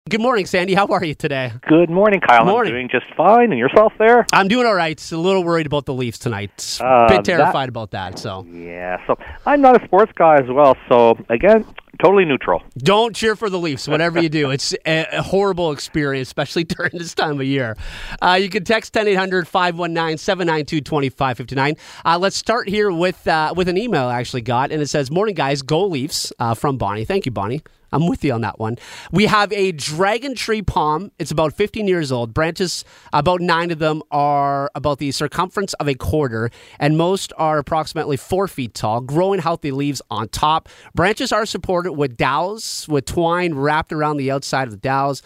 Good morning, Sandy. How are you today? Good morning, Kyle. Morning. I'm doing just fine. And yourself there? I'm doing all right. A little worried about the Leafs tonight. Bit terrified about that. So Yeah, so I'm not a sports guy as well, so again, totally neutral. don't cheer for the Leafs, whatever you do. It's a horrible experience, especially during this time of year. You can text 1-800-519-792-2559. Let's start here with an email I actually got, and it says, "Morning, guys. Go Leafs," from Bonnie. Thank you, Bonnie. I'm with you on that one. We have a dragon tree palm. It's about 15 years old. Branches, about 9 of them are about the circumference of a quarter, and most are approximately 4 feet tall, growing healthy leaves on top. Branches are supported with dowels, with twine wrapped around the outside of the dowels.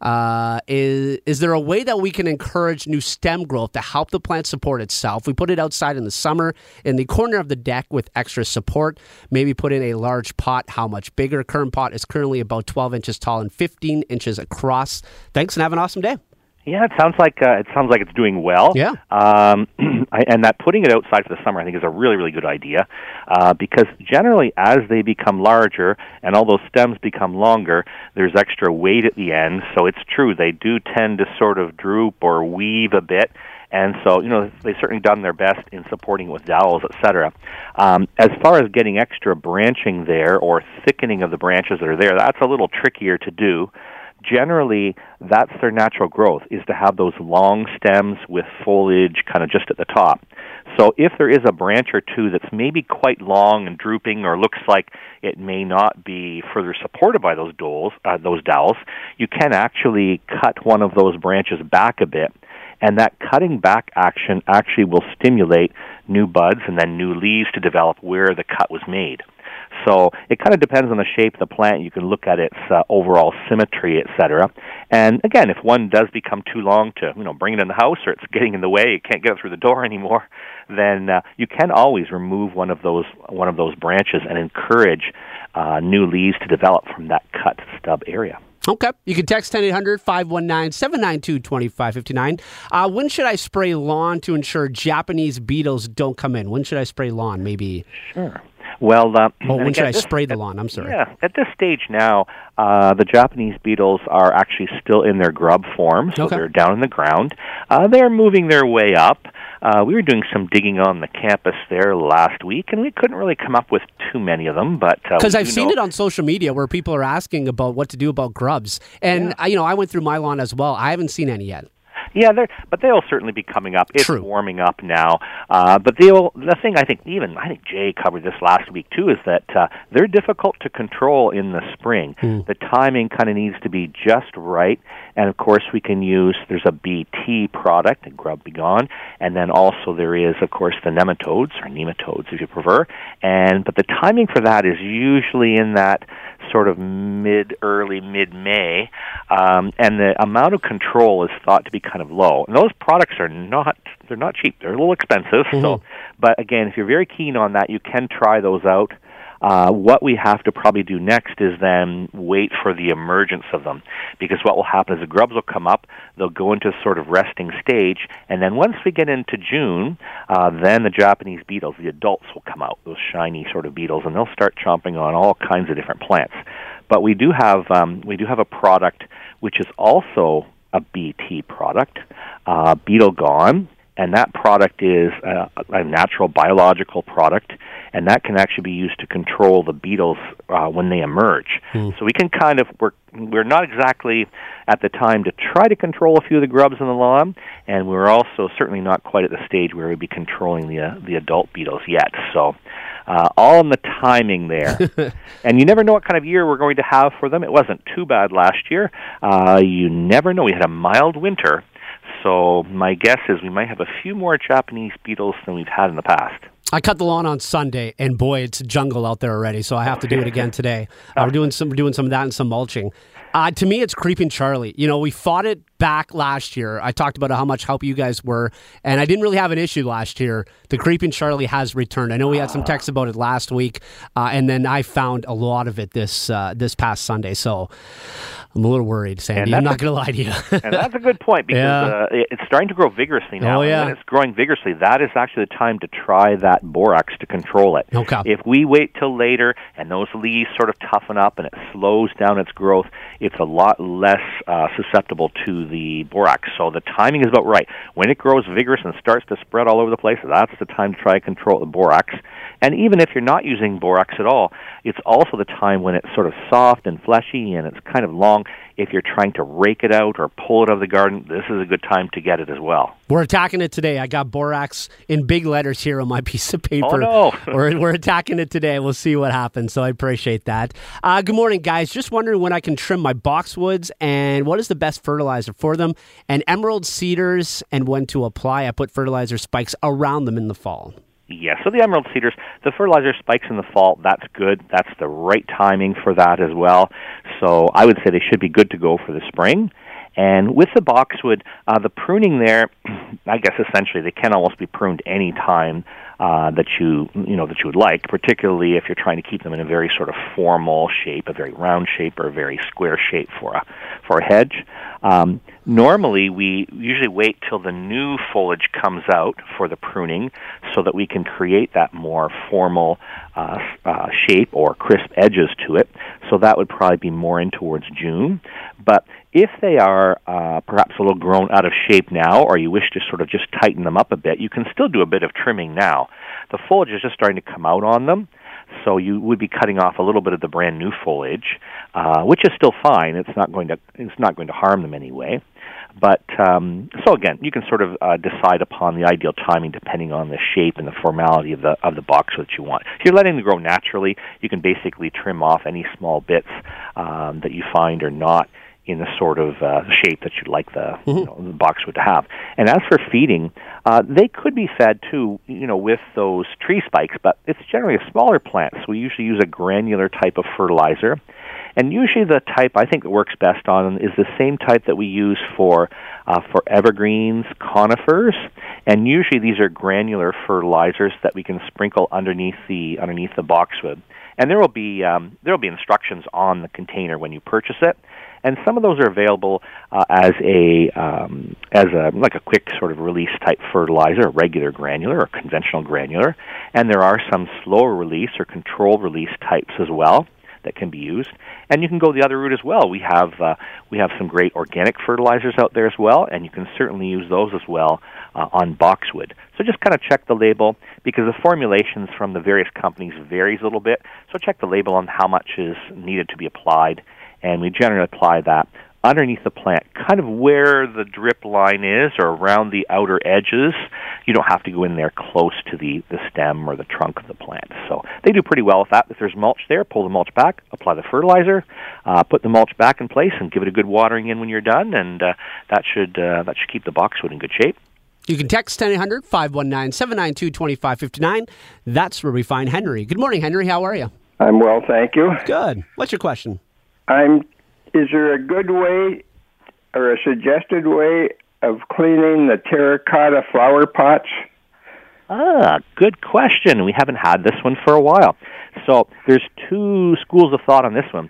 Is there a way that we can encourage new stem growth to help the plant support itself? We put it outside in the summer in the corner of the deck with extra support. Maybe put in a large pot. How much bigger? Current pot is currently about 12 inches tall and 15 inches across. Thanks, and have an awesome day. Yeah, it sounds like it's doing well. Yeah. And that putting it outside for the summer, I think, is a really, really good idea because generally, as they become larger and all those stems become longer, there's extra weight at the end. So it's true, they do tend to sort of droop or weave a bit. And so, they've certainly done their best in supporting it with dowels, etc. As far as getting extra branching there or thickening of the branches that are there, that's a little trickier to do. Generally, that's their natural growth, is to have those long stems with foliage kind of just at the top. So if there is a branch or two that's maybe quite long and drooping or looks like it may not be further supported by those dowels, you can actually cut one of those branches back a bit. And that cutting back action actually will stimulate new buds and then new leaves to develop where the cut was made. So it kind of depends on the shape of the plant. You can look at its overall symmetry, etc. And again, if one does become too long to bring it in the house, or it's getting in the way, you can't get it through the door anymore, then you can always remove one of those branches and encourage new leaves to develop from that cut stub area. Okay. You can text 1-800-519-792-2559. When should I spray lawn to ensure Japanese beetles don't come in? When should I spray lawn? Maybe. Sure. Well, when should I spray the lawn? I'm sorry. Yeah, at this stage now, the Japanese beetles are actually still in their grub form, so they're down in the ground. They're moving their way up. We were doing some digging on the campus there last week, and we couldn't really come up with too many of them. But because I've seen it on social media where people are asking about what to do about grubs, and I went through my lawn as well. I haven't seen any yet. Yeah, but they'll certainly be coming up. It's warming up now. But the thing I think Jay covered this last week too is that they're difficult to control in the spring. The timing kind of needs to be just right. And of course there's a BT product, Grub Be Gone, and then also there is of course the nematodes or nematodes if you prefer. But the timing for that is usually in that sort of early mid-May, and the amount of control is thought to be kind of low. And those products they're not cheap. They're a little expensive. But again, if you're very keen on that, you can try those out. What we have to probably do next is then wait for the emergence of them, because what will happen is the grubs will come up, they'll go into a sort of resting stage, and then once we get into June, then the Japanese beetles, the adults, will come out, those shiny sort of beetles, and they'll start chomping on all kinds of different plants. But we do have a product which is also a BT product, Beetle Gone. And that product is a natural biological product, and that can actually be used to control the beetles when they emerge. So we can we're not exactly at the time to try to control a few of the grubs in the lawn, and we're also certainly not quite at the stage where we'd be controlling the adult beetles yet. So all in the timing there. And you never know what kind of year we're going to have for them. It wasn't too bad last year. You never know. We had a mild winter. So my guess is we might have a few more Japanese beetles than we've had in the past. I cut the lawn on Sunday, and boy, it's a jungle out there already, so I have to do it again today. We're doing some of that and some mulching. To me, it's Creeping Charlie. We fought it back last year, I talked about how much help you guys were, and I didn't really have an issue last year. The Creeping Charlie has returned. I know we had some texts about it last week, and then I found a lot of it this past Sunday, so I'm a little worried, Sandy. I'm not going to lie to you. And that's a good point, because it's starting to grow vigorously now. Oh, yeah. And when it's growing vigorously, that is actually the time to try that borax to control it. Okay. If we wait till later and those leaves sort of toughen up and it slows down its growth, it's a lot less susceptible to the borax. So the timing is about right. When it grows vigorous and starts to spread all over the place, that's the time to try to control the borax. And even if you're not using borax at all, it's also the time when it's sort of soft and fleshy and it's kind of long. If you're trying to rake it out or pull it out of the garden, this is a good time to get it as well. We're attacking it today. I got borax in big letters here on my piece of paper. Oh, no. We're attacking it today. We'll see what happens, so I appreciate that. Good morning, guys. Just wondering when I can trim my boxwoods and what is the best fertilizer for them, and emerald cedars, and when to apply. I put fertilizer spikes around them in the fall. Yes, so the emerald cedars, the fertilizer spikes in the fall, that's good. That's the right timing for that as well. So I would say they should be good to go for the spring. And with the boxwood, the pruning there, I guess essentially they can almost be pruned any time that you would like, particularly if you're trying to keep them in a very sort of formal shape, a very round shape or a very square shape for a hedge. Normally, we usually wait till the new foliage comes out for the pruning so that we can create that more formal shape or crisp edges to it. So that would probably be more in towards June. But if they are perhaps a little grown out of shape now, or you wish to sort of just tighten them up a bit, you can still do a bit of trimming now. The foliage is just starting to come out on them, so you would be cutting off a little bit of the brand new foliage, which is still fine. It's not going to harm them anyway. But so again, you can sort of decide upon the ideal timing depending on the shape and the formality of the boxwood that you want. If you're letting them grow naturally, you can basically trim off any small bits that you find are not in the sort of shape that you'd like the boxwood to have. And as for feeding, they could be fed too, with those tree spikes, but it's generally a smaller plant, so we usually use a granular type of fertilizer. And usually the type I think that works best on them is the same type that we use for evergreens, conifers, and usually these are granular fertilizers that we can sprinkle underneath the boxwood. And there will be instructions on the container when you purchase it. And some of those are available as a quick sort of release type fertilizer, a regular granular or conventional granular. And there are some slower release or controlled release types as well that can be used. And you can go the other route as well. We have some great organic fertilizers out there as well, and you can certainly use those as well on boxwood. So just kind of check the label, because the formulations from the various companies varies a little bit. So check the label on how much is needed to be applied, and we generally apply that underneath the plant, kind of where the drip line is or around the outer edges. You don't have to go in there close to the stem or the trunk of the plant. So they do pretty well with that. If there's mulch there, pull the mulch back, apply the fertilizer, put the mulch back in place, and give it a good watering in when you're done, and that should keep the boxwood in good shape. You can text 1-800-519-792-2559. That's where we find Henry. Good morning, Henry. How are you? I'm well, thank you. Good. What's your question? Is there a good way or a suggested way of cleaning the terracotta flower pots? Good question. We haven't had this one for a while. So there's two schools of thought on this one.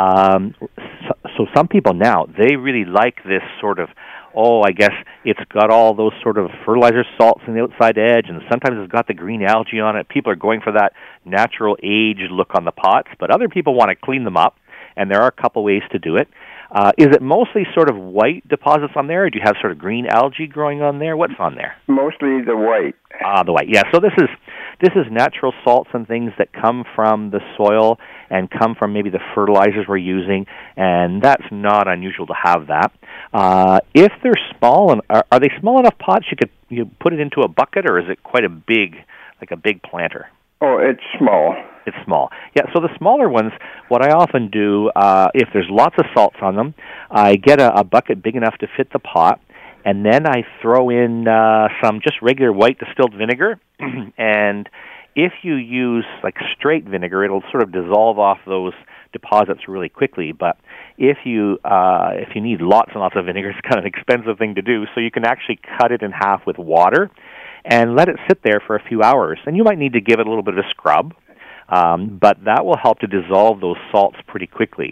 So some people now, they really like this sort of, I guess it's got all those sort of fertilizer salts on the outside edge, and sometimes it's got the green algae on it. People are going for that natural aged look on the pots, but other people want to clean them up. And there are a couple ways to do it. Is it mostly sort of white deposits on there, or do you have sort of green algae growing on there? What's on there? Mostly the white. The white. Yeah. So this is natural salts and things that come from the soil and come from maybe the fertilizers we're using, and that's not unusual to have that. If they're small, and are they small enough pots you put it into a bucket, or is it quite a big planter? Oh, it's small. It's small. Yeah, so the smaller ones, what I often do, if there's lots of salts on them, I get a bucket big enough to fit the pot, and then I throw in some just regular white distilled vinegar. And if you use like straight vinegar, it'll sort of dissolve off those deposits really quickly. But if you need lots and lots of vinegar, it's kind of an expensive thing to do. So you can actually cut it in half with water and let it sit there for a few hours. And you might need to give it a little bit of a scrub, but that will help to dissolve those salts pretty quickly.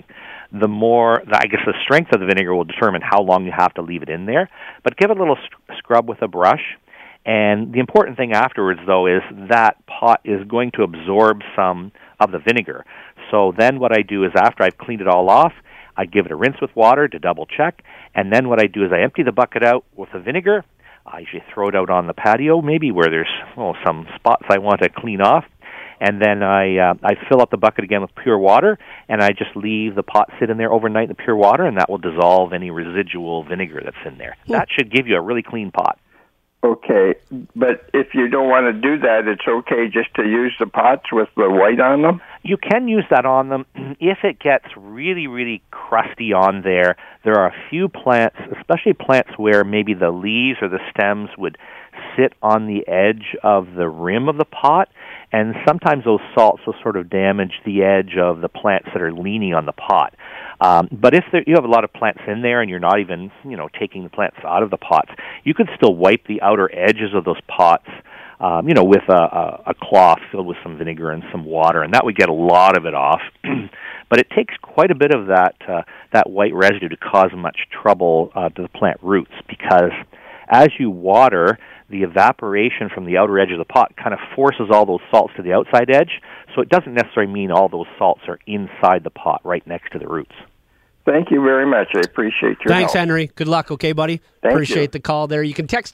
The strength of the vinegar will determine how long you have to leave it in there. But give it a little scrub with a brush. And the important thing afterwards, though, is that pot is going to absorb some of the vinegar. So then what I do is after I've cleaned it all off, I give it a rinse with water to double check. And then what I do is I empty the bucket out with the vinegar. I usually throw it out on the patio, maybe where there's some spots I want to clean off. And then I fill up the bucket again with pure water, and I just leave the pot sit in there overnight in the pure water, and that will dissolve any residual vinegar that's in there. That should give you a really clean pot. Okay, but if you don't want to do that, it's okay just to use the pots with the white on them? You can use that on them. If it gets really, really crusty on there, there are a few plants, especially plants where maybe the leaves or the stems would sit on the edge of the rim of the pot, and sometimes those salts will sort of damage the edge of the plants that are leaning on the pot. But if you have a lot of plants in there and you're not even, taking the plants out of the pots, you could still wipe the outer edges of those pots, with a cloth filled with some vinegar and some water, and that would get a lot of it off. But it takes quite a bit of that white residue to cause much trouble to the plant roots, because as you water, the evaporation from the outer edge of the pot kind of forces all those salts to the outside edge, so it doesn't necessarily mean all those salts are inside the pot right next to the roots. Thank you very much. I appreciate your Thanks, help. Henry. Good luck, okay, buddy? Appreciate the call there. You can text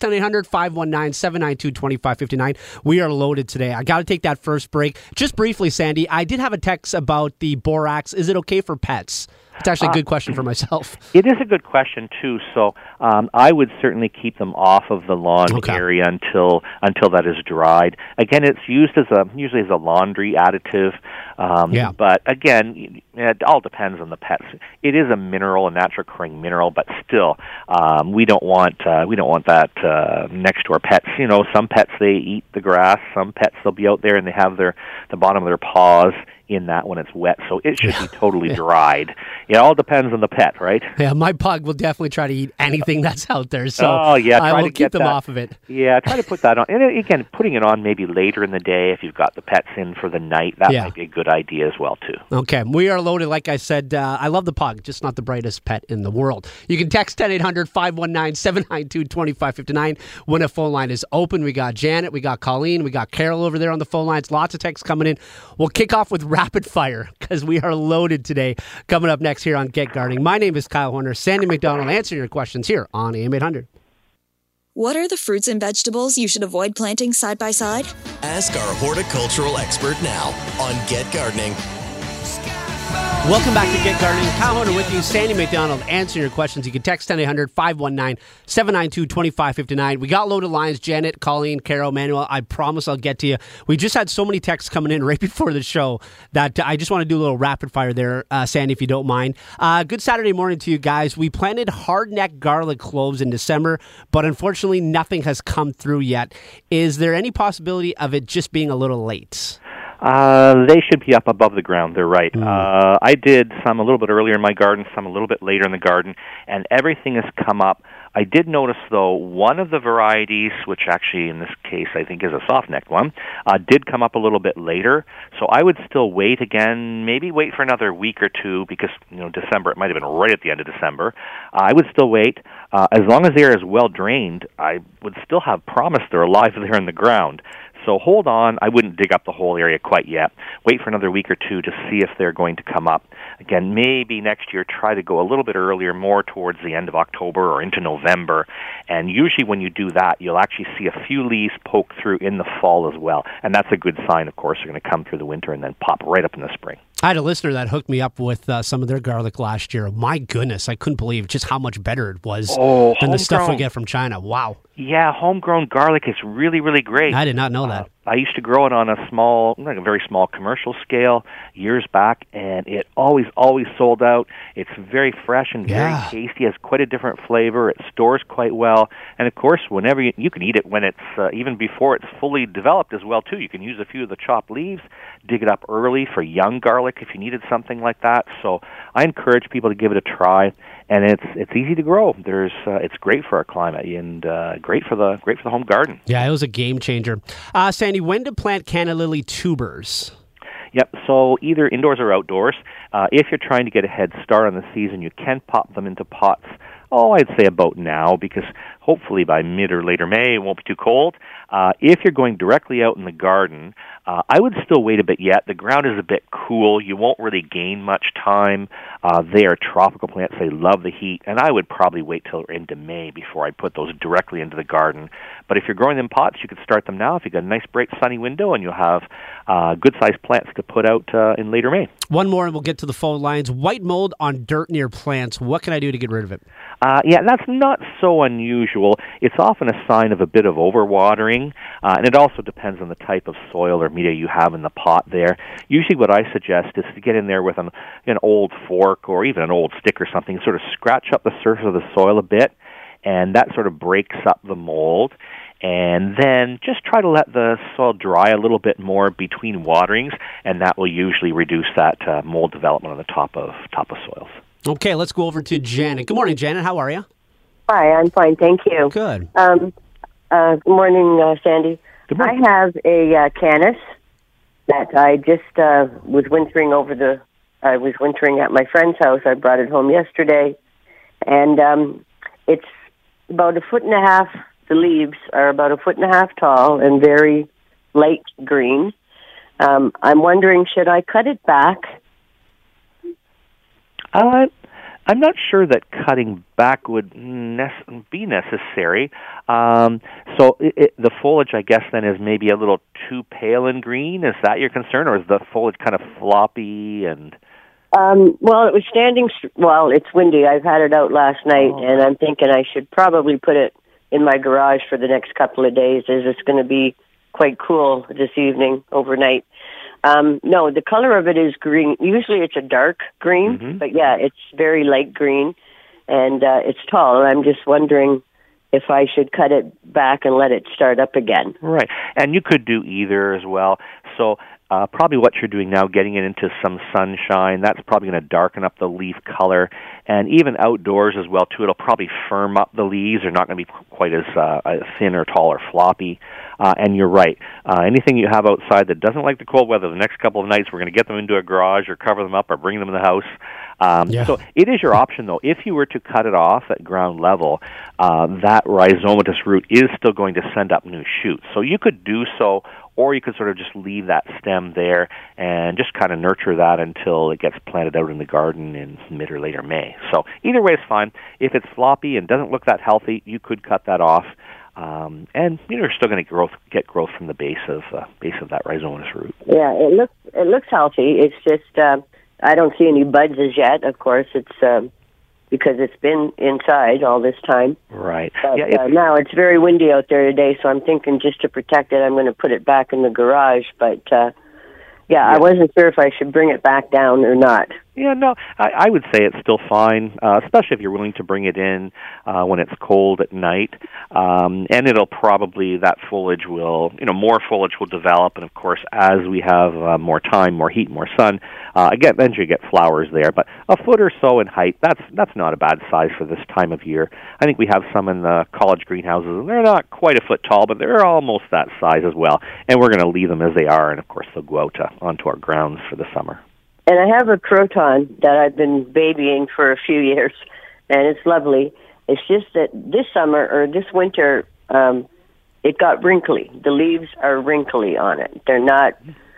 1-800-519-792-2559. We are loaded today. I got to take that first break. Just briefly, Sandy, I did have a text about the borax. Is it okay for pets? It's actually a good question for myself. It is a good question, too. So I would certainly keep them off of the lawn area until that is dried. Again, it's used usually as a laundry additive. But again, it all depends on the pets. It is a mineral, a natural occurring mineral, but still, we don't want that next to our pets. Some pets, they eat the grass. Some pets, they'll be out there and they have the bottom of their paws in that when it's wet, so it should be totally dried. It all depends on the pet, right? Yeah, my pug will definitely try to eat anything that's out there, so I will keep them off of it. Yeah, try to put that on. And again, putting it on maybe later in the day if you've got the pets in for the night, that might be a good idea as well, too. Okay, we are loaded. Like I said, I love the pug, just not the brightest pet in the world. You can text 1-800-519-792-2559 when a phone line is open. We got Janet, we got Colleen, we got Carol over there on the phone lines. Lots of texts coming in. We'll kick off with rapid fire because we are loaded today. Coming up next here on Get Gardening. My name is Kyle Horner. Sandy McDonald answering your questions here on AM 800. What are the fruits and vegetables you should avoid planting side by side? Ask our horticultural expert now on Get Gardening. Welcome back to Get Gardening. Kyle Horner with you. Sandy McDonald answering your questions. You can text 1-800-519-792-2559. We got loaded lines. Janet, Colleen, Carol, Manuel. I promise I'll get to you. We just had so many texts coming in right before the show that I just want to do a little rapid fire there, Sandy, if you don't mind. Good Saturday morning to you guys. We planted hardneck garlic cloves in December, but unfortunately nothing has come through yet. Is there any possibility of it just being a little late? They should be up above the ground. They're right. I did some a little bit earlier in my garden, some a little bit later in the garden, and everything has come up. I did notice, though, one of the varieties, which actually in this case I think is a soft-necked one, did come up a little bit later. So I would still wait again, maybe wait for another week or two because, December, it might have been right at the end of December. I would still wait. As long as the air is well drained, I would still have promise they're alive there in the ground. So hold on. I wouldn't dig up the whole area quite yet. Wait for another week or two to see if they're going to come up. Again, maybe next year try to go a little bit earlier, more towards the end of October or into November. And usually when you do that, you'll actually see a few leaves poke through in the fall as well. And that's a good sign, of course. They're going to come through the winter and then pop right up in the spring. I had a listener that hooked me up with some of their garlic last year. My goodness, I couldn't believe just how much better it was than the stuff we get from China. Wow. Yeah, homegrown garlic is really, really great. I did not know that. I used to grow it on a very small commercial scale years back, and it always sold out. It's very fresh and very tasty. It has quite a different flavor. It stores quite well. And, of course, whenever you can eat it when it's, even before it's fully developed as well, too. You can use a few of the chopped leaves, dig it up early for young garlic if you needed something like that. So I encourage people to give it a try. And it's easy to grow. It's great for our climate and great for the home garden. Yeah, it was a game changer. Sandy, when to plant canna lily tubers? Yep, so either indoors or outdoors. If you're trying to get a head start on the season, you can pop them into pots. I'd say about now, because hopefully by mid or later May it won't be too cold. If you're going directly out in the garden, I would still wait a bit yet. The ground is a bit cool. You won't really gain much time. They are tropical plants. They love the heat, and I would probably wait till into May before I put those directly into the garden. But if you're growing them in pots, you could start them now if you've got a nice, bright, sunny window, and you'll have good-sized plants to put out in later May. One more, and we'll get to the phone lines. White mold on dirt near plants. What can I do to get rid of it? That's not so unusual. It's often a sign of a bit of overwatering, and it also depends on the type of soil or media you have in the pot there. Usually what I suggest is to get in there with an old fork or even an old stick or something, sort of scratch up the surface of the soil a bit, and that sort of breaks up the mold. And then just try to let the soil dry a little bit more between waterings, and that will usually reduce that mold development on the top of soils. Okay, let's go over to Janet. Good morning, Janet. How are you? Hi, I'm fine, thank you. Good. Good morning, Sandy. Good morning. I have a canis that I just was wintering I was wintering at my friend's house. I brought it home yesterday, and it's about 1.5 feet. The leaves are about 1.5 feet tall and very light green. I'm wondering, should I cut it back? I'm not sure that cutting back would be necessary. So the foliage, I guess, then is maybe a little too pale and green. Is that your concern, or is the foliage kind of floppy and... Well, it was standing... Well, it's windy. I've had it out last night, and I'm thinking I should probably put it in my garage for the next couple of days, as it's going to be quite cool this evening, overnight. No, the color of it is green. Usually it's a dark green, but yeah, it's very light green, and it's tall. I'm just wondering if I should cut it back and let it start up again. Right, and you could do either as well. So probably what you're doing now, getting it into some sunshine, that's probably going to darken up the leaf color. And even outdoors as well, too, it'll probably firm up the leaves. They're not going to be quite as thin or tall or floppy. And you're right. Anything you have outside that doesn't like the cold weather, the next couple of nights, we're going to get them into a garage or cover them up or bring them in the house. So it is your option, though. If you were to cut it off at ground level, that rhizomatous root is still going to send up new shoots. So you could do so, or you could sort of just leave that stem there and just kind of nurture that until it gets planted out in the garden in mid or later May. So either way is fine. If it's floppy and doesn't look that healthy, you could cut that off. And you're still going to get growth from the base of that rhizomatous root. Yeah, it looks healthy. It's just I don't see any buds as yet. Of course, it's because it's been inside all this time. Right. But, now it's very windy out there today, so I'm thinking just to protect it, I'm going to put it back in the garage. But I wasn't sure if I should bring it back down or not. Yeah, no, I would say it's still fine, especially if you're willing to bring it in when it's cold at night. And it'll probably, that foliage will, more foliage will develop. And, of course, as we have more time, more heat, more sun, again, then you get flowers there. But 1 foot or so in height, that's not a bad size for this time of year. I think we have some in the college greenhouses, and they're not quite 1 foot tall, but they're almost that size as well. And we're going to leave them as they are, and, of course, they'll go out onto our grounds for the summer. And I have a croton that I've been babying for a few years, and it's lovely. It's just that this summer or this winter, it got wrinkly. The leaves are wrinkly on it. They're not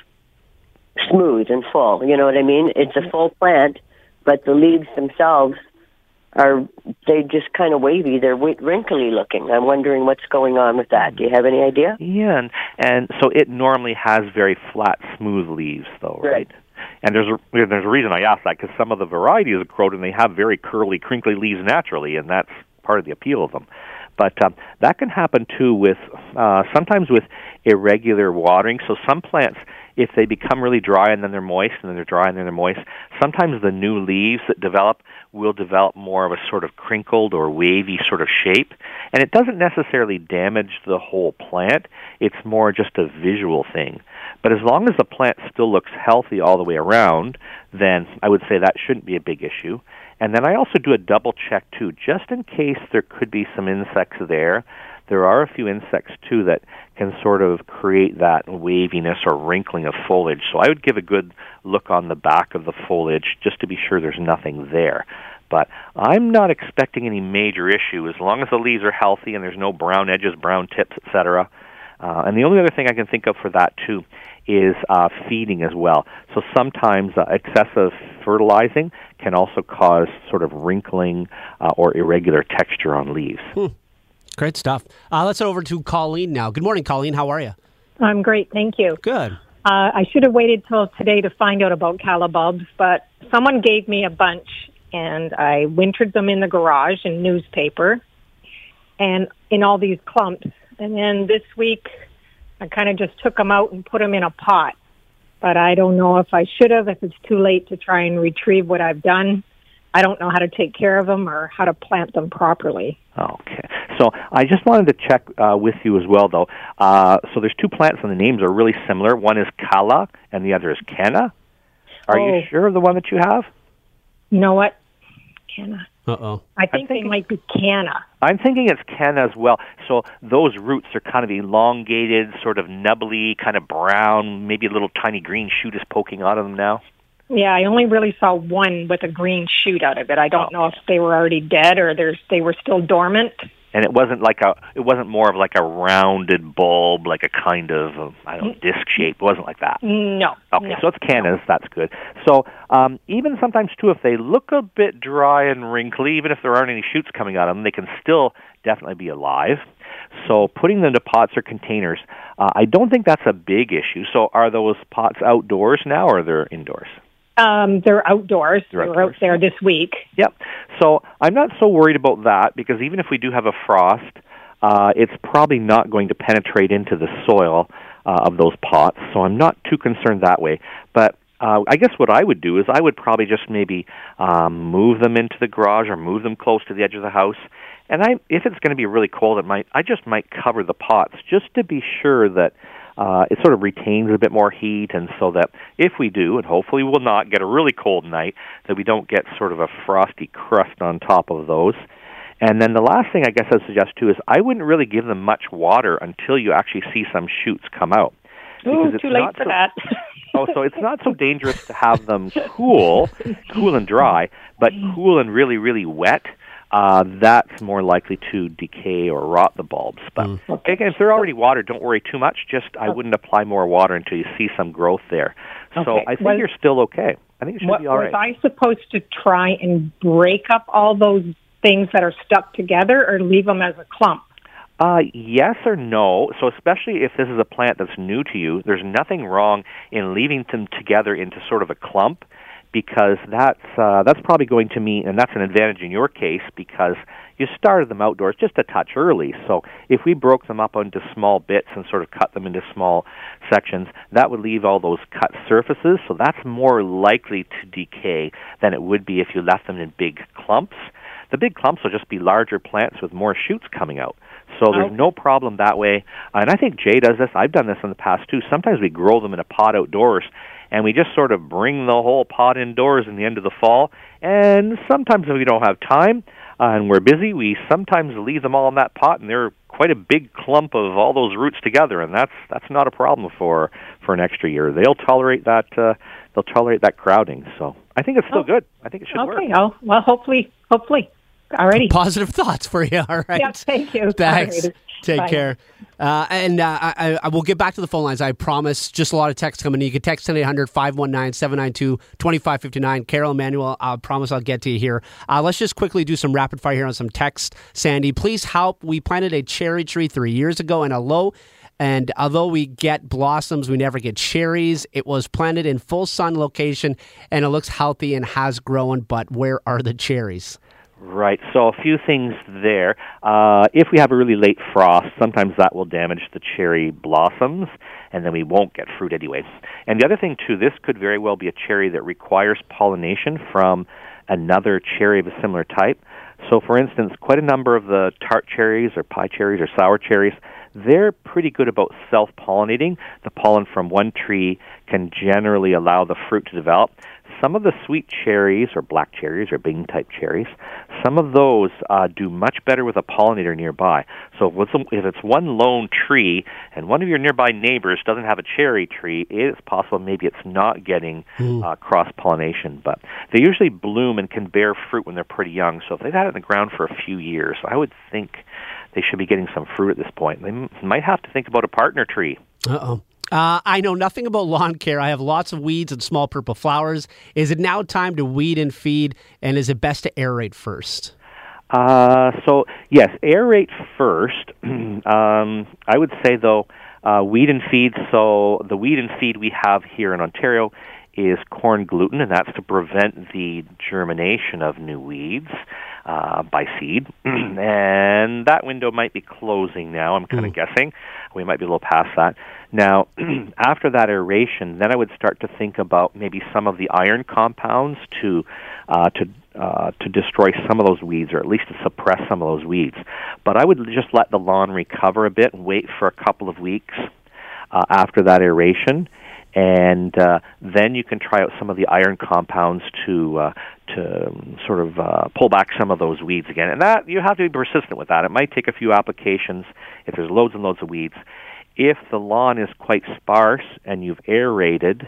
smooth and full. You know what I mean? It's a full plant, but the leaves themselves they just kind of wavy. They're wrinkly looking. I'm wondering what's going on with that. Do you have any idea? Yeah, and so it normally has very flat, smooth leaves, though, right? And there's a reason I asked that, because some of the varieties of croton, they have very curly, crinkly leaves naturally, and that's part of the appeal of them. But that can happen too with sometimes with irregular watering. So some plants, if they become really dry and then they're moist and then they're dry and then they're moist, sometimes the new leaves that develop will develop more of a sort of crinkled or wavy sort of shape. And it doesn't necessarily damage the whole plant. It's more just a visual thing. But as long as the plant still looks healthy all the way around, then I would say that shouldn't be a big issue. And then I also do a double check too, just in case there could be some insects there. There are a few insects too that can sort of create that waviness or wrinkling of foliage. So I would give a good look on the back of the foliage just to be sure there's nothing there. But I'm not expecting any major issue as long as the leaves are healthy and there's no brown edges, brown tips, etc. And the only other thing I can think of for that too is feeding as well. So sometimes excessive fertilizing can also cause sort of wrinkling or irregular texture on leaves. Great stuff. Let's head over to Colleen now. Good morning, Colleen. How are you? I'm great, thank you. Good. I should have waited till today to find out about calibulbs, but someone gave me a bunch, and I wintered them in the garage in newspaper and in all these clumps. And then this week, I kind of just took them out and put them in a pot. But I don't know if I should have, if it's too late to try and retrieve what I've done. I don't know how to take care of them or how to plant them properly. Okay. So I just wanted to check with you as well, though. So there's two plants and the names are really similar. One is Kala and the other is Canna. Are you sure of the one that you have? You know what? Canna. Uh-oh. I think they might be Canna. I'm thinking it's Canna as well. So those roots are kind of elongated, sort of nubbly, kind of brown, maybe a little tiny green shoot is poking out of them now. Yeah, I only really saw one with a green shoot out of it. I don't know if they were already dead or they were still dormant. And it wasn't more of like a rounded bulb, like a kind of, disc shape. It wasn't like that. No. Okay, no, so it's Cannas. That's good. So even sometimes, too, if they look a bit dry and wrinkly, even if there aren't any shoots coming out of them, they can still definitely be alive. So putting them into pots or containers, I don't think that's a big issue. So are those pots outdoors now or they're indoors? They're outdoors. They were out there this week. Yep. So I'm not so worried about that because even if we do have a frost, it's probably not going to penetrate into the soil of those pots. So I'm not too concerned that way. But I guess what I would do is I would probably just maybe move them into the garage or move them close to the edge of the house. And if it's going to be really cold, I just might cover the pots just to be sure that it sort of retains a bit more heat, and so that if we do, and hopefully we'll not get a really cold night, that we don't get sort of a frosty crust on top of those. And then the last thing I guess I'd suggest too is I wouldn't really give them much water until you actually see some shoots come out. Ooh, too late for that. So it's not so dangerous to have them cool and dry, but cool and really, really wet. That's more likely to decay or rot the bulbs. But again, if they're already watered, don't worry too much. Just I wouldn't apply more water until you see some growth there. So I think you're still okay. I think it should be all right. Was I supposed to try and break up all those things that are stuck together or leave them as a clump? Yes or no. So especially if this is a plant that's new to you, there's nothing wrong in leaving them together into sort of a clump, because that's probably going to mean, and that's an advantage in your case, because you started them outdoors just a touch early. So if we broke them up into small bits and sort of cut them into small sections, that would leave all those cut surfaces. So that's more likely to decay than it would be if you left them in big clumps. The big clumps will just be larger plants with more shoots coming out. So there's no problem that way. And I think Jay does this. I've done this in the past, too. Sometimes we grow them in a pot outdoors, and we just sort of bring the whole pot indoors in the end of the fall. And sometimes if we don't have time and we're busy, we sometimes leave them all in that pot, and they're quite a big clump of all those roots together, and that's not a problem for an extra year. They'll tolerate that. They'll tolerate that crowding. So I think it's still good. I think it should work. Okay. Oh, well, hopefully. Alrighty. Positive thoughts for you. All right. Yeah, thank you. Thanks. Alrighty. Take Bye. care. I will get back to the phone lines. I promise. Just a lot of texts coming in. You can text 1-800-519-792-2559. Carol, Emmanuel, I promise I'll get to you here. Let's just quickly do some rapid fire here on some text. Sandy, please help. We planted a cherry tree 3 years ago in a low, and although we get blossoms, we never get cherries. It was planted in full sun location, and it looks healthy and has grown, but where are the cherries? Right. So a few things there. If we have a really late frost, sometimes that will damage the cherry blossoms, and then we won't get fruit anyways. And the other thing, too, this could very well be a cherry that requires pollination from another cherry of a similar type. So, for instance, quite a number of the tart cherries or pie cherries or sour cherries, they're pretty good about self-pollinating. The pollen from one tree can generally allow the fruit to develop. Some of the sweet cherries or black cherries or Bing-type cherries, some of those do much better with a pollinator nearby. So if it's one lone tree and one of your nearby neighbors doesn't have a cherry tree, it's possible maybe it's not getting cross-pollination. But they usually bloom and can bear fruit when they're pretty young. So if they've had it in the ground for a few years, I would think they should be getting some fruit at this point. They might have to think about a partner tree. Uh-oh. I know nothing about lawn care. I have lots of weeds and small purple flowers. Is it now time to weed and feed, and is it best to aerate first? So, yes, aerate first. I would say, though, weed and feed. So the weed and feed we have here in Ontario is corn gluten, and that's to prevent the germination of new weeds by seed. And that window might be closing now, I'm kind of guessing. We might be a little past that. Now, after that aeration, then I would start to think about maybe some of the iron compounds to destroy some of those weeds, or at least to suppress some of those weeds. But I would just let the lawn recover a bit and wait for a couple of weeks after that aeration. And then you can try out some of the iron compounds to sort of pull back some of those weeds again. And that you have to be persistent with that. It might take a few applications if there's loads and loads of weeds. If the lawn is quite sparse and you've aerated,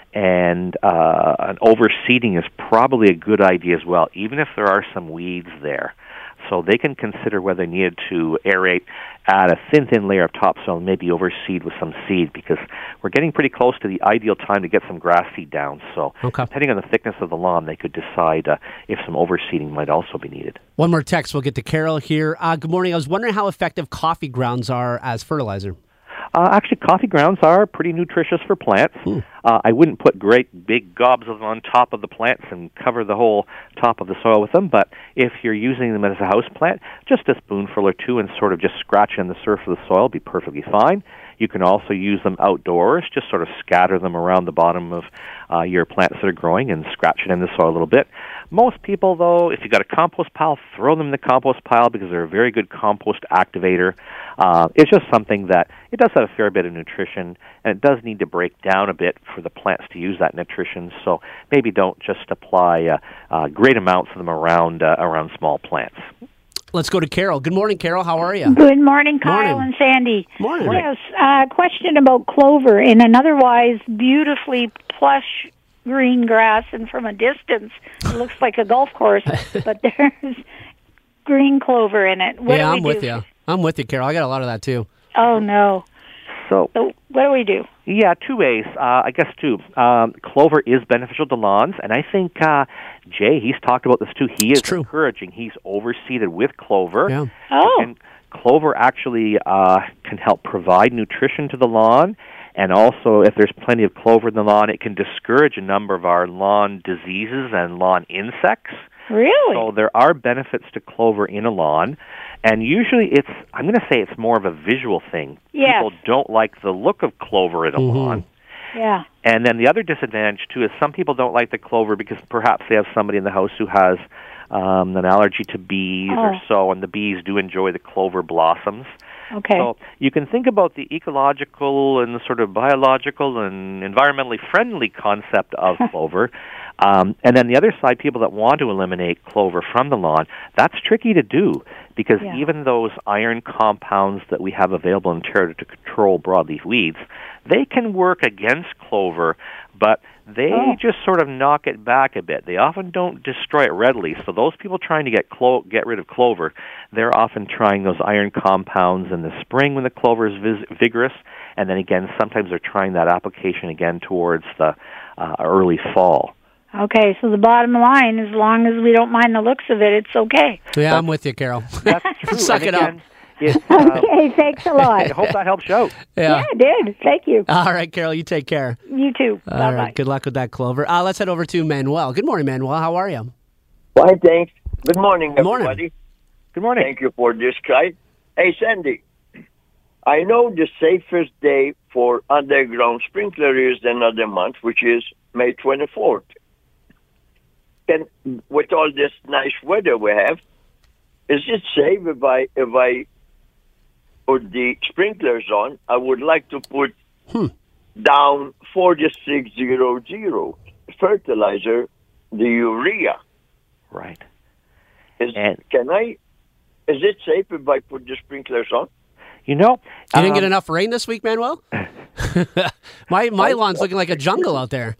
and an overseeding is probably a good idea as well, even if there are some weeds there. So they can consider whether they need to aerate, add a thin layer of topsoil, and maybe overseed with some seed, because we're getting pretty close to the ideal time to get some grass seed down. So depending on the thickness of the lawn, they could decide if some overseeding might also be needed. One more text. We'll get to Carol here. Good morning. I was wondering how effective coffee grounds are as fertilizer. Actually, coffee grounds are pretty nutritious for plants. I wouldn't put great big gobs of them on top of the plants and cover the whole top of the soil with them, but if you're using them as a house plant, just a spoonful or two and sort of just scratch in the surface of the soil will be perfectly fine. You can also use them outdoors, just sort of scatter them around the bottom of your plants that are growing and scratch it in the soil a little bit. Most people, though, if you've got a compost pile, throw them in the compost pile because they're a very good compost activator. It's just something that it does have a fair bit of nutrition, and it does need to break down a bit for the plants to use that nutrition. So maybe don't just apply great amounts of them around small plants. Let's go to Carol. Good morning, Carol. How are you? Good morning, Kyle and Sandy. Morning. Yes, question about clover. In an otherwise beautifully plush green grass, and from a distance, it looks like a golf course, but there's green clover in it. I'm with you. I'm with you, Carol. I got a lot of that, too. Oh, no. So what do we do? Yeah, two ways. I guess two. Clover is beneficial to lawns, and I think Jay, he's talked about this too. He is encouraging. He's overseeded with clover. Yeah. Oh. And clover actually can help provide nutrition to the lawn, and also if there's plenty of clover in the lawn, it can discourage a number of our lawn diseases and lawn insects. Really? So there are benefits to clover in a lawn. And usually I'm going to say it's more of a visual thing. Yes. People don't like the look of clover in a lawn. Yeah. And then the other disadvantage, too, is some people don't like the clover because perhaps they have somebody in the house who has an allergy to bees or so, and the bees do enjoy the clover blossoms. Okay. So you can think about the ecological and sort of biological and environmentally friendly concept of clover. And then the other side, people that want to eliminate clover from the lawn, that's tricky to do because even those iron compounds that we have available in Ontario to control broadleaf weeds, they can work against clover, but they just sort of knock it back a bit. They often don't destroy it readily. So those people trying to get rid of clover, they're often trying those iron compounds in the spring when the clover is vigorous, and then again, sometimes they're trying that application again towards the early fall. Okay, so the bottom line, as long as we don't mind the looks of it, it's okay. Yeah, I'm with you, Carol. That's true. Suck it up. Okay, thanks a lot. I hope that helps you out. Yeah, it did. Thank you. All right, Carol, you take care. You too. All Bye-bye. right, good luck with that clover. Let's head over to Manuel. Good morning, Manuel. How are you? Fine, thanks. Good morning, everybody. Morning. Good morning. Thank you for this, guy. Hey, Sandy. I know the safest day for underground sprinkler is another month, which is May 24th. And with all this nice weather we have, is it safe if I put the sprinklers on? I would like to put down 4600 fertilizer, the urea. Right. Is it safe if I put the sprinklers on? You didn't get enough rain this week, Manuel? my lawn's looking like a jungle out there.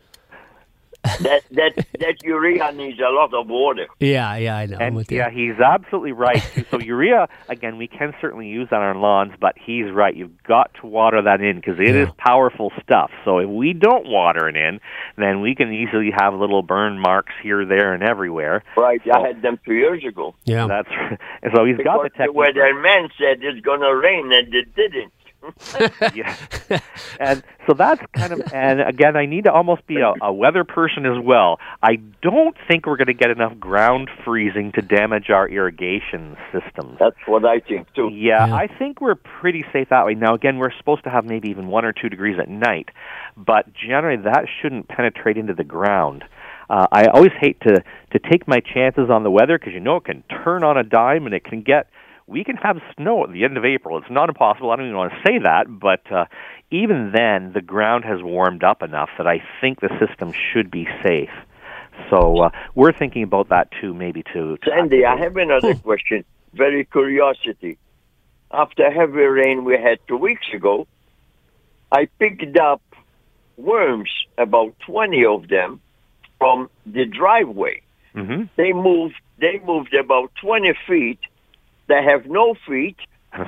That urea needs a lot of water. Yeah, I know. And he's absolutely right. So urea, again, we can certainly use that on our lawns, but he's right. You've got to water that in because it is powerful stuff. So if we don't water it in, then we can easily have little burn marks here, there, and everywhere. Right. So, I had them 2 years ago. Yeah. So he's got the technique. The weatherman said it's going to rain, and it didn't. Yeah. And so that's and again, I need to almost be a weather person as well. I don't think we're going to get enough ground freezing to damage our irrigation systems. That's what I think, too. Yeah, I think we're pretty safe that way. Now, again, we're supposed to have maybe even 1 or 2 degrees at night, but generally that shouldn't penetrate into the ground. I always hate to take my chances on the weather because it can turn on a dime and we can have snow at the end of April. It's not impossible. I don't even want to say that, but even then, the ground has warmed up enough that I think the system should be safe. So we're thinking about that too, maybe to Sandy, I have another question. Very curiosity. After heavy rain we had 2 weeks ago, I picked up worms, about 20 of them, from the driveway. Mm-hmm. They moved about 20 feet. They have no feet.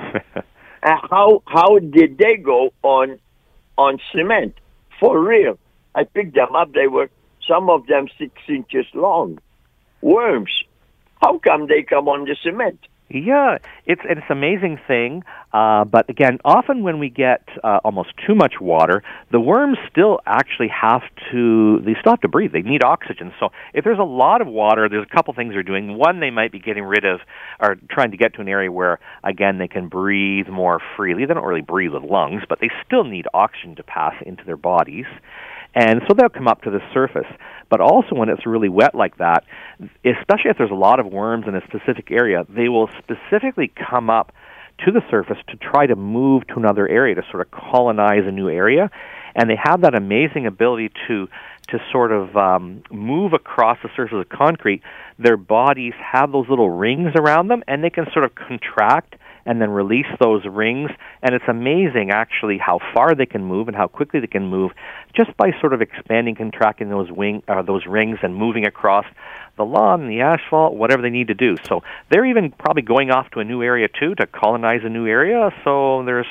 How did they go on cement? For real. I picked them up. They were, some of them 6 inches long. Worms. How come they come on the cement? Yeah, it's an amazing thing, but again, often when we get almost too much water, the worms still actually they still have to breathe. They need oxygen. So if there's a lot of water, there's a couple things they're doing. One, they might be getting rid of or trying to get to an area where, again, they can breathe more freely. They don't really breathe with lungs, but they still need oxygen to pass into their bodies. And so they'll come up to the surface. But also when it's really wet like that, especially if there's a lot of worms in a specific area, they will specifically come up to the surface to try to move to another area, to sort of colonize a new area. And they have that amazing ability to sort of move across the surface of concrete. Their bodies have those little rings around them, and they can sort of contract and then release those rings. And it's amazing, actually, how far they can move and how quickly they can move just by sort of expanding, contracting those rings and moving across the lawn, the asphalt, whatever they need to do. So they're even probably going off to a new area, too, to colonize a new area. So there's,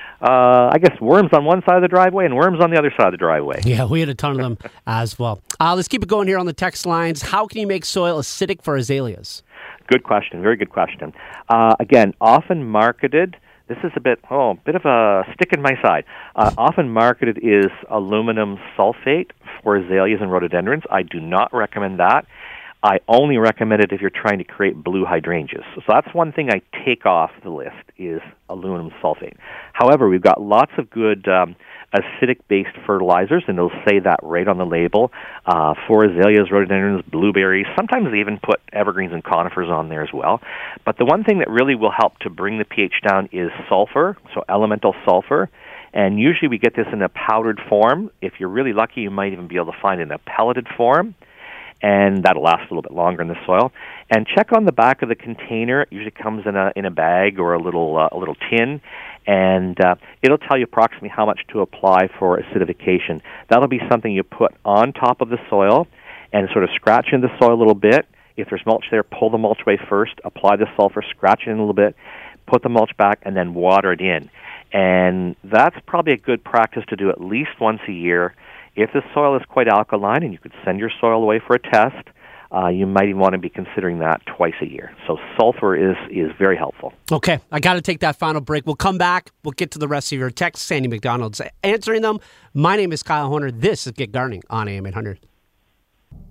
I guess, worms on one side of the driveway and worms on the other side of the driveway. Yeah, we had a ton of them as well. Let's keep it going here on the text lines. How can you make soil acidic for azaleas? Good question. Very good question. Again, often marketed, this is a bit of a stick in my side. Often marketed is aluminum sulfate for azaleas and rhododendrons. I do not recommend that. I only recommend it if you're trying to create blue hydrangeas. So that's one thing I take off the list is aluminum sulfate. However, we've got lots of good acidic-based fertilizers, and it'll say that right on the label for azaleas, rhododendrons, blueberries. Sometimes they even put evergreens and conifers on there as well. But the one thing that really will help to bring the pH down is sulfur, so elemental sulfur. And usually we get this in a powdered form. If you're really lucky, you might even be able to find it in a pelleted form. And that'll last a little bit longer in the soil. And check on the back of the container. It usually comes in a bag or a little tin, and it'll tell you approximately how much to apply for acidification. That'll be something you put on top of the soil and sort of scratch in the soil a little bit. If there's mulch there, pull the mulch away first, apply the sulfur, scratch it in a little bit, put the mulch back, and then water it in. And that's probably a good practice to do at least once a year. If the soil is quite alkaline, and you could send your soil away for a test, you might even want to be considering that twice a year. So sulfur is very helpful. Okay, I got to take that final break. We'll come back. We'll get to the rest of your texts. Sandy McDonald's answering them. My name is Kyle Horner. This is Get Gardening on AM 800.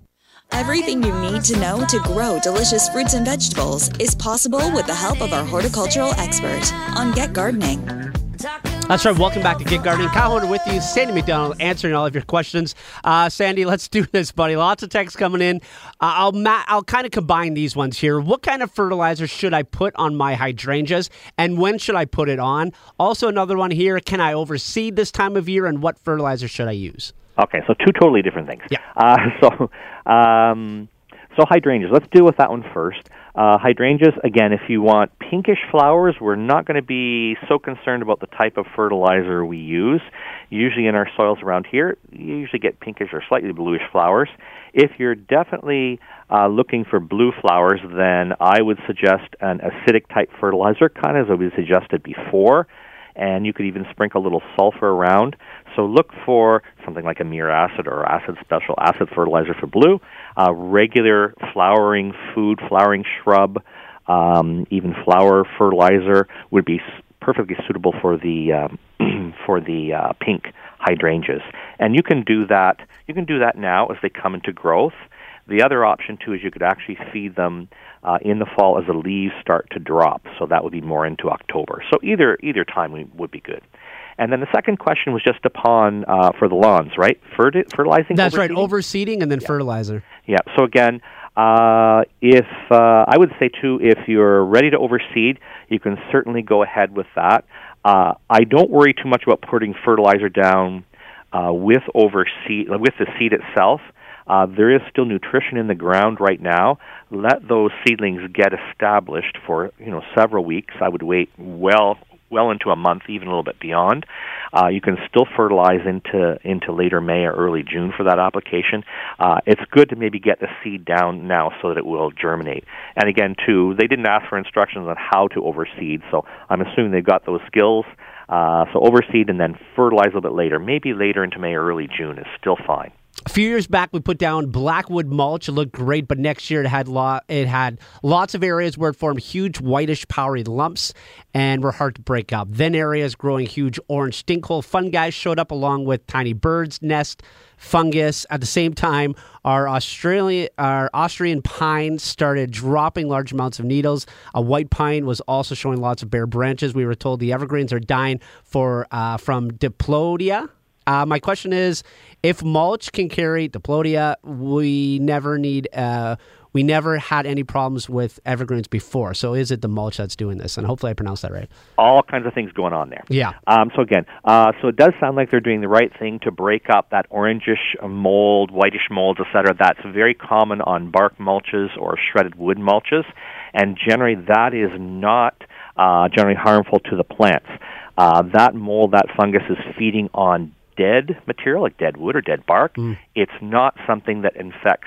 Everything you need to know to grow delicious fruits and vegetables is possible with the help of our horticultural expert on Get Gardening. That's right. Welcome back to Get Gardening. Kyle Horner with you. Sandy McDonald answering all of your questions. Sandy, let's do this, buddy. Lots of texts coming in. I'll kind of combine these ones here. What kind of fertilizer should I put on my hydrangeas, and when should I put it on? Also, another one here. Can I overseed this time of year, and what fertilizer should I use? Okay, so two totally different things. Yeah. So hydrangeas. Let's deal with that one first. Hydrangeas, again, if you want pinkish flowers, we're not going to be so concerned about the type of fertilizer we use. Usually in our soils around here, you usually get pinkish or slightly bluish flowers. If you're definitely looking for blue flowers, then I would suggest an acidic type fertilizer, kind of as we suggested before, and you could even sprinkle a little sulfur around. So look for something like amir acid or acid special acid fertilizer for blue. Regular flowering food, flowering shrub, even flower fertilizer would be perfectly suitable for the pink hydrangeas. And you can do that. You can do that now as they come into growth. The other option too is you could actually feed them in the fall as the leaves start to drop. So that would be more into October. So either time would be good. And then the second question was just upon for the lawns, right? Fertilizing. That's right. Overseeding and then fertilizer. Yeah. So again, if I would say too, if you're ready to overseed, you can certainly go ahead with that. I don't worry too much about putting fertilizer down with the seed itself. There is still nutrition in the ground right now. Let those seedlings get established for several weeks. I would wait well into a month, even a little bit beyond. You can still fertilize into later May or early June for that application. It's good to maybe get the seed down now so that it will germinate. And again, too, they didn't ask for instructions on how to overseed, so I'm assuming they've got those skills. So overseed and then fertilize a little bit later. Maybe later into May or early June is still fine. A few years back, we put down blackwood mulch. It looked great, but next year it had lots of areas where it formed huge whitish, powdery lumps and were hard to break up. Then areas growing huge orange stinkhole fungi showed up along with tiny birds, nest, fungus. At the same time, our Austrian pine started dropping large amounts of needles. A white pine was also showing lots of bare branches. We were told the evergreens are dying from diplodia. My question is, if mulch can carry diplodia, we never had any problems with evergreens before. So is it the mulch that's doing this? And hopefully I pronounced that right. All kinds of things going on there. Yeah. So it does sound like they're doing the right thing to break up that orangish mold, whitish molds, etc. That's very common on bark mulches or shredded wood mulches. And generally that is not generally harmful to the plants. That mold, that fungus is feeding on dead material like dead wood or dead bark. It's not something that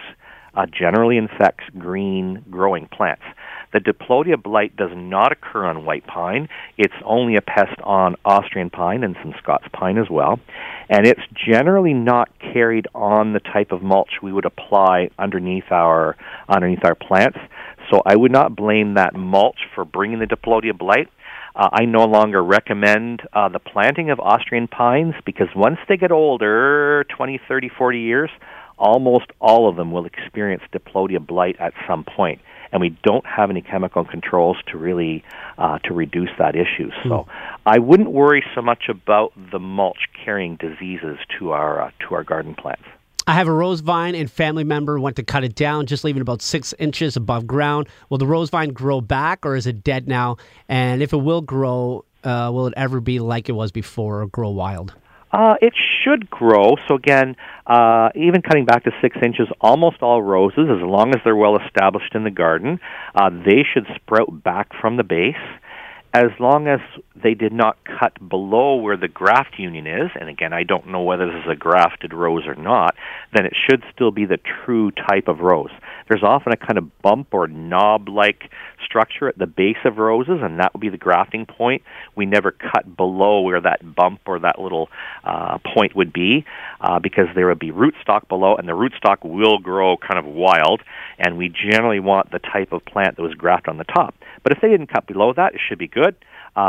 generally infects green growing plants. The diplodia blight does not occur on white pine. It's only a pest on Austrian pine and some Scots pine as well. And it's generally not carried on the type of mulch we would apply underneath our plants. So I would not blame that mulch for bringing the diplodia blight. I no longer recommend the planting of Austrian pines because once they get older, 20, 30, 40 years, almost all of them will experience diplodia blight at some point, and we don't have any chemical controls to really to reduce that issue. So I wouldn't worry so much about the mulch carrying diseases to our garden plants. I have a rose vine and family member went to cut it down, just leaving about 6 inches above ground. Will the rose vine grow back or is it dead now? And if it will grow, will it ever be like it was before or grow wild? It should grow. So again, even cutting back to 6 inches, almost all roses, as long as they're well established in the garden, they should sprout back from the base. As long as they did not cut below where the graft union is, and again, I don't know whether this is a grafted rose or not, then it should still be the true type of rose. There's often a kind of bump or knob-like structure at the base of roses, and that would be the grafting point. We never cut below where that bump or that little point would be, because there would be rootstock below, and the rootstock will grow kind of wild, and we generally want the type of plant that was grafted on the top. But if they didn't cut below that, it should be good.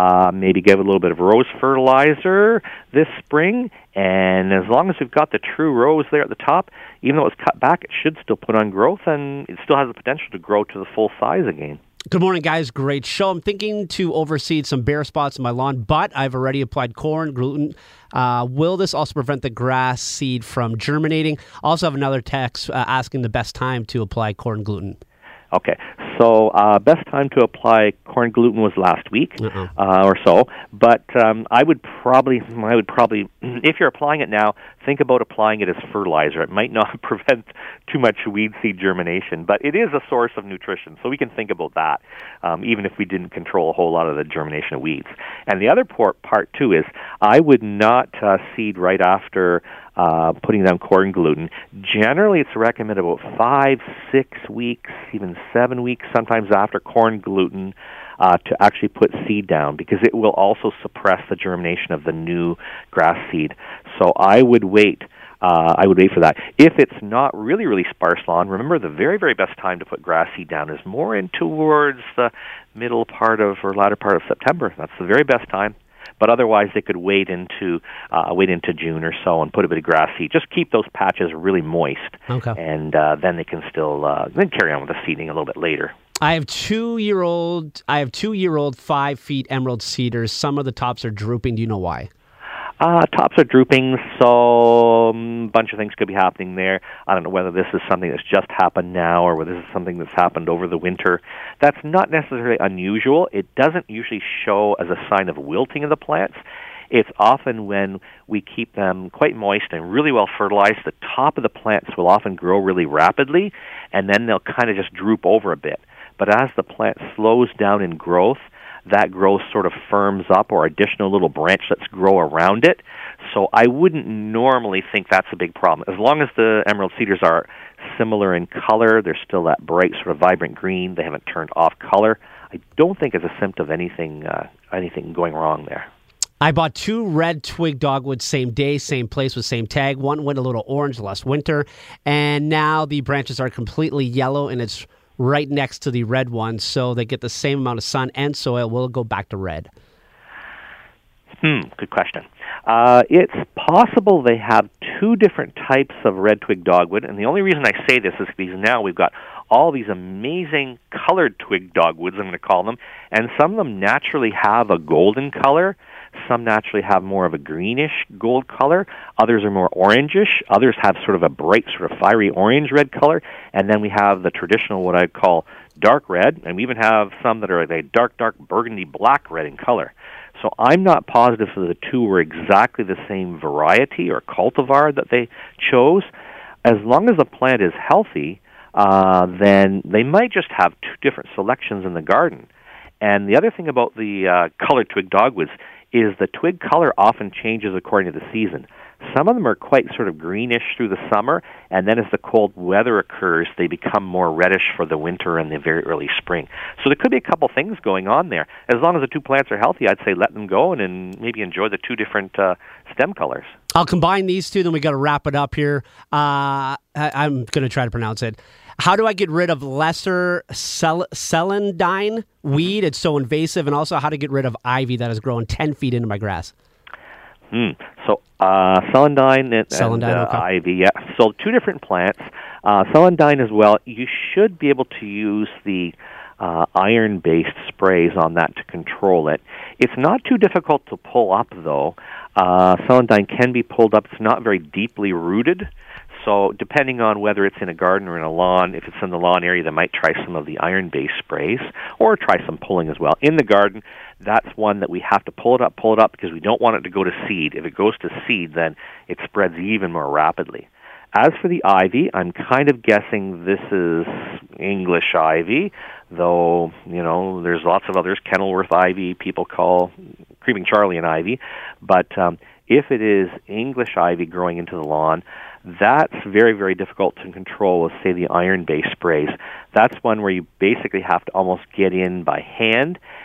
maybe give it a little bit of rose fertilizer this spring, and as long as we've got the true rose there at the top, even though it's cut back, it should still put on growth, and it still has the potential to grow to the full size again. Good morning, guys. Great show. I'm thinking to overseed some bare spots in my lawn, but I've already applied corn gluten. Will this also prevent the grass seed from germinating? Also have another text asking the best time to apply corn gluten. Okay, so best time to apply corn gluten was last week or so, but I would probably, if you're applying it now, think about applying it as fertilizer. It might not prevent too much weed seed germination, but it is a source of nutrition, so we can think about that, even if we didn't control a whole lot of the germination of weeds. And the other part, too, is I would not seed right after putting down corn gluten. Generally, it's recommended about 5, 6 weeks, even 7 weeks, sometimes after corn gluten, to actually put seed down, because it will also suppress the germination of the new grass seed. So I would wait. For that. If it's not really, really sparse lawn, remember the very, very best time to put grass seed down is more in towards the middle part of or latter part of September. That's the very best time. But otherwise, they could wait into June or so and put a bit of grass seed. Just keep those patches really moist, and then they can still then carry on with the seeding a little bit later. I have 2-year-old 5-feet emerald cedars. Some of the tops are drooping. Do you know why? Tops are drooping, so a bunch of things could be happening there. I don't know whether this is something that's just happened now or whether this is something that's happened over the winter. That's not necessarily unusual. It doesn't usually show as a sign of wilting of the plants. It's often when we keep them quite moist and really well fertilized, the top of the plants will often grow really rapidly, and then they'll kind of just droop over a bit. But as the plant slows down in growth, that growth sort of firms up, or additional little branchlets grow around it. So I wouldn't normally think that's a big problem. As long as the emerald cedars are similar in color, they're still that bright sort of vibrant green, they haven't turned off color, I don't think it's a symptom of anything going wrong there. I bought 2 red twig dogwoods same day, same place with same tag. One went a little orange last winter, and now the branches are completely yellow, and it's right next to the red one, so they get the same amount of sun and soil. Will it go back to red? Good question. It's possible they have 2 different types of red twig dogwood, and the only reason I say this is because now we've got all these amazing colored twig dogwoods, I'm going to call them, and some of them naturally have a golden color. Some naturally have more of a greenish gold color. Others are more orangish. Others have sort of a bright, sort of fiery orange-red color. And then we have the traditional, what I'd call dark red. And we even have some that are a dark burgundy black red in color. So I'm not positive that the 2 were exactly the same variety or cultivar that they chose. As long as the plant is healthy, then they might just have 2 different selections in the garden. And the other thing about the colored twig dogwoods is the twig color often changes according to the season. Some of them are quite sort of greenish through the summer, and then as the cold weather occurs, they become more reddish for the winter and the very early spring. So there could be a couple things going on there. As long as the 2 plants are healthy, I'd say let them go and maybe enjoy the 2 different stem colors. I'll combine these 2, then we got to wrap it up here. I'm going to try to pronounce it. How do I get rid of lesser celandine weed? It's so invasive. And also how to get rid of ivy that has grown 10 feet into my grass. So celandine and okay. ivy, yeah. So 2 different plants. Celandine as well, you should be able to use the iron-based sprays on that to control it. It's not too difficult to pull up, though. Celandine can be pulled up. It's not very deeply rooted. So depending on whether it's in a garden or in a lawn, if it's in the lawn area, they might try some of the iron-based sprays or try some pulling as well. In the garden, that's one that we have to pull it up because we don't want it to go to seed. If it goes to seed, then it spreads even more rapidly. As for the ivy, I'm kind of guessing this is English ivy, though, there's lots of others. Kenilworth ivy, people call Creeping Charlie an ivy. But if it is English ivy growing into the lawn, that's very, very difficult to control with, say, the iron-based sprays. That's one where you basically have to almost get in by hand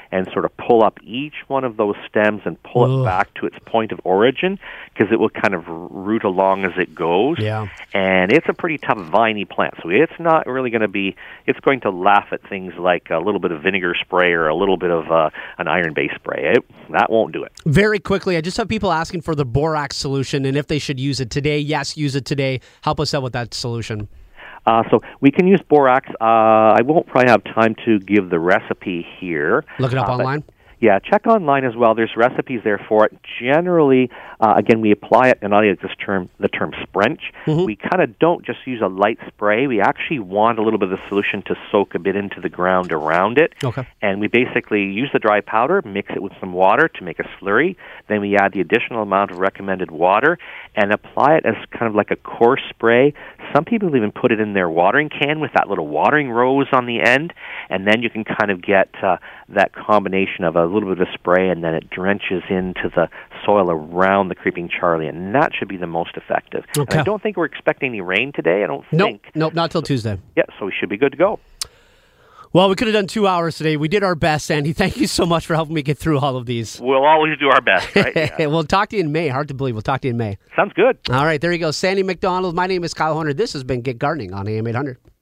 and sort of pull up each one of those stems and pull it back to its point of origin, because it will kind of root along as it goes. Yeah. And it's a pretty tough viney plant, so it's not really going to be, it's going to laugh at things like a little bit of vinegar spray or a little bit of an iron-based spray. That won't do it. Very quickly, I just have people asking for the borax solution and if they should use it today. Yes, use it today. Help us out with that solution. So we can use borax. I won't probably have time to give the recipe here. Look it up online? Yeah, check online as well. There's recipes there for it. Generally, again, we apply it, and I'll use the term sprench. Mm-hmm. We kind of don't just use a light spray. We actually want a little bit of the solution to soak a bit into the ground around it. Okay. And we basically use the dry powder, mix it with some water to make a slurry. Then we add the additional amount of recommended water and apply it as kind of like a coarse spray. Some people even put it in their watering can with that little watering rose on the end, and then you can kind of get that combination of a little bit of spray, and then it drenches into the soil around the creeping Charlie, and that should be the most effective. Okay. And I don't think we're expecting any rain today. I don't think. Nope, not till Tuesday. Yeah, so we should be good to go. Well, we could have done 2 hours today. We did our best, Sandy. Thank you so much for helping me get through all of these. We'll always do our best, right? Yeah. We'll talk to you in May. Hard to believe. We'll talk to you in May. Sounds good. All right, there you go. Sandy McDonald. My name is Kyle Hunter. This has been Get Gardening on AM 800.